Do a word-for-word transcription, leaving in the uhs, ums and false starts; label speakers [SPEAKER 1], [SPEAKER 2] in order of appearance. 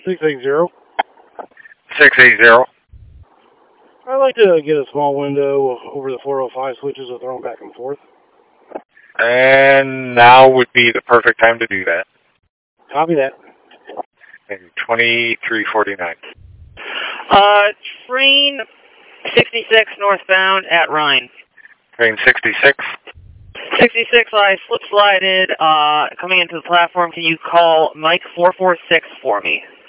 [SPEAKER 1] six eight zero.
[SPEAKER 2] six eight zero.
[SPEAKER 1] I'd like to get a small window over the four oh five switches are thrown back and forth.
[SPEAKER 2] And now would be the perfect time to do that.
[SPEAKER 1] Copy that.
[SPEAKER 2] And twenty-three forty-nine.
[SPEAKER 3] Uh, train sixty-six northbound at Rhine.
[SPEAKER 2] Train sixty-six.
[SPEAKER 3] sixty-six, I slip slided, uh, coming into the platform. Can you call Mike four four six for me?